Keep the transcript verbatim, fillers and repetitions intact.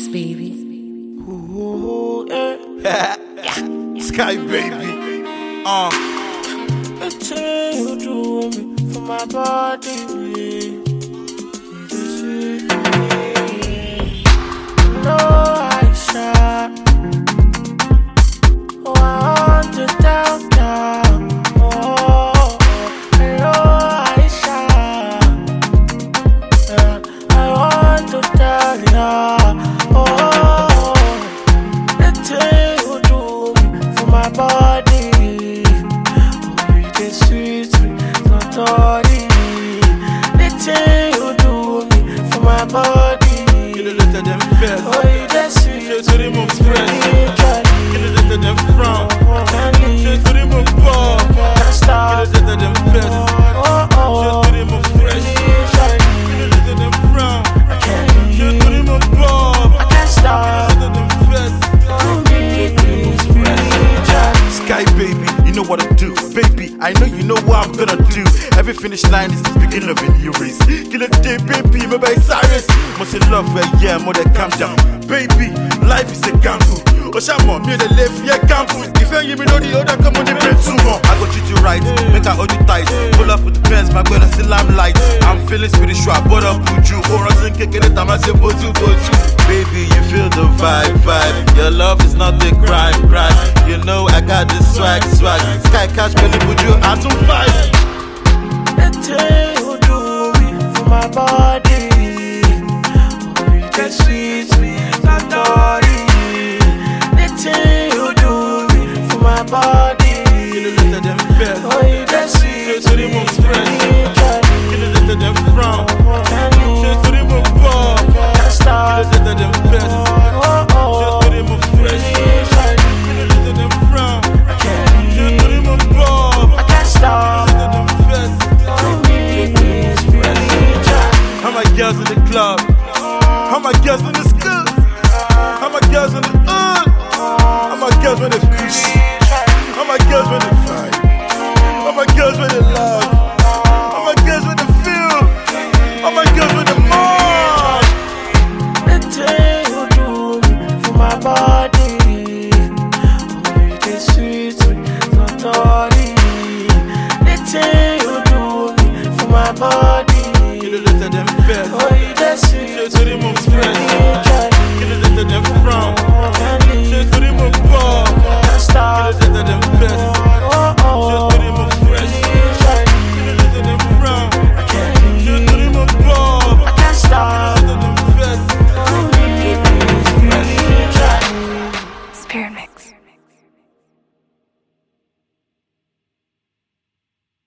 beats, baby. Ooh, yeah. Sky baby. Uh. The thing you do me for my body. This is me. No, I shot. Oh, I want to down, down. Oh, hello, I shot. Yeah, I want to tell ya. Oh, the thing you do me for my body. Sweet, sweet, not dirty. The thing you do me for my body. Get a little them first. Oh, you the sweet. Show to the move fresh. Get a little them front. Show to the move ball. Can't stop. Get a little them first. Oh, oh. Show to the move fresh. Get a little them front. I can't Show leave. to the move ball. I can't stop. Get a little them first. You need me spiritually. Sky baby, you know what I do. Baby, I know you know what I'm gonna do. Every finish line is the beginning of a new race. Kill it day, baby, maybe it's Cyrus. Must in love where yeah, more than calm down. Baby, life is a gamble. Oshamo, me the left, yeah, gamble. If you give me know the other, come on, the bed too long. I go treat you right, make I hold you tight. Pull up with the pants, my brother still I'm light. I'm feeling spiritual, but I'm with you. Or I think I get it, I'm a simple to go to. Baby, you feel the vibe, vibe. Your love is not the crime, crime. You know I got this swag, swag. Sky catch me, put you out to fight. The thing you do me for my body. Oh, you the sweet, sweet, not dirty. The thing you do me for my body. Get a little them first. Oh, you the sweet, Show to the move fresh. Get a little them front. Show to the move ball. Can't stop. Get a little them first. Oh, oh. Show to the move fresh. Get a little them front. I can't Show leave. to the move ball. I can't stop. Get a little them first. You need me spiritually. How my girls in the club? How my girls in the school? How my girls in the hood? How my girls when they push? How my girls when they fight? How my girls when they love? How my girls when they feel? How my girls when they mourn? The thing you do me for my body. Oh, you the sweet, sweet, not dirty. The thing you do me for my body. Get a little them first. Oh, you the sweet.